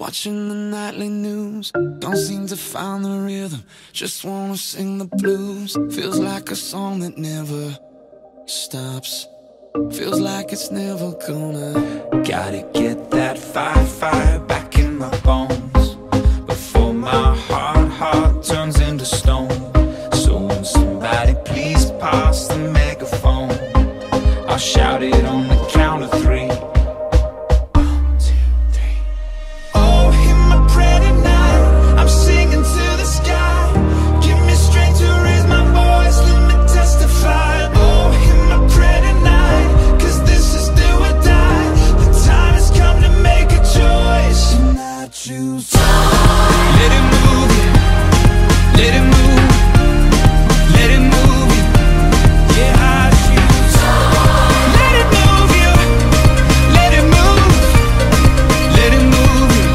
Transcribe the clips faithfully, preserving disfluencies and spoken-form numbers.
watching the nightly news. Don't seem to find the rhythm, just wanna sing the blues. Feels like a song that never stops, feels like it's never gonna. Gotta get that fire, fire back in my bones before my heart, heart turns into stone. So when somebody please pass the megaphone, I'll shout it on the count of three. One, two, three. Oh, hear my prayer tonight, I'm singing to the sky. Give me strength to raise my voice, let me testify. Oh, hear my prayer tonight, cause this is do or die. The time has come to make a choice, and I choose. Let it move you, let it move, let it move you. Yeah, I choose. Let it move you, let it move, let it move you.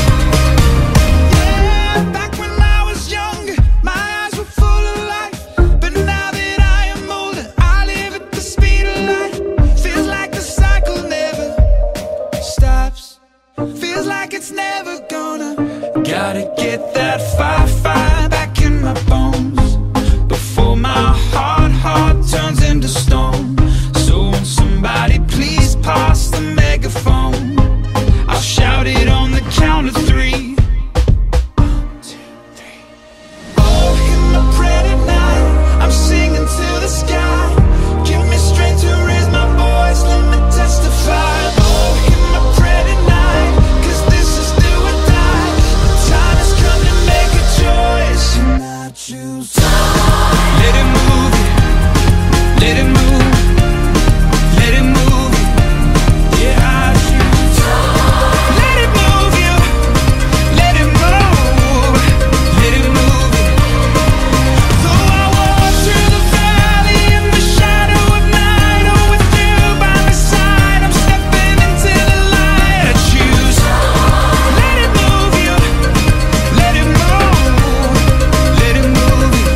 Yeah, back when I was younger, my eyes were full of life. But now that I am older, I live at the speed of light. Feels like the cycle never stops, feels like it's never gonna. Gotta get that fire, fire back in my bones before my heart, heart turns into stone. So when somebody please pass the megaphone, I'll shout it on the count of three. One, two, three. Oh, hear my prayer tonight, I'm singing to the sky. Give me strength to raise my voice, let me testify. Oh, hear my prayer tonight, cause this is do or die. The time has come to make a choice, and I choose. Let it move you, let it move, let it move you. Yeah, I choose. Let it move you, let it move, let it move you. Though I walk through the valley in the shadow of night, oh, with you by my side, I'm stepping into the light. I choose. Let it move you, let it move, let it move you.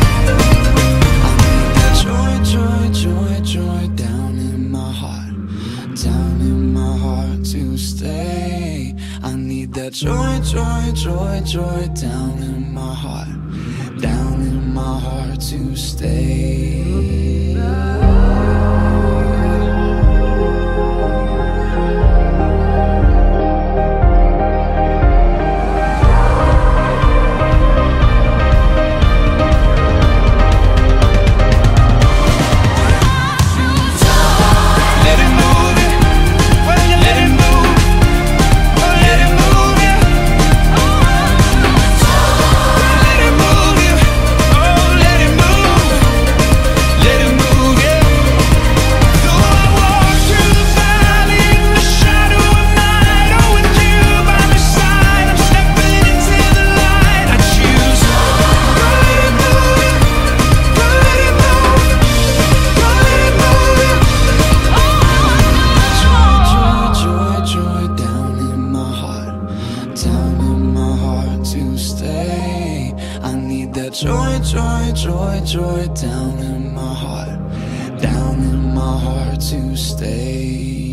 Joy, joy, joy, joy down in my heart, down in my heart to stay. I need that joy, joy, joy, joy down in my heart, down in my heart to stay. Let it move you, let it move, let it move you. Let it move you, oh, let it move, let it move you. Though I walk through the valley in the shadow of night, oh, with you by my side, I'm stepping into the light. I choose. Go let it move you, go let it move, go let it move you. Joy, joy, joy down in my heart, down in my heart to stay. I need that joy, joy, joy, joy down in my heart, down in my heart to stay.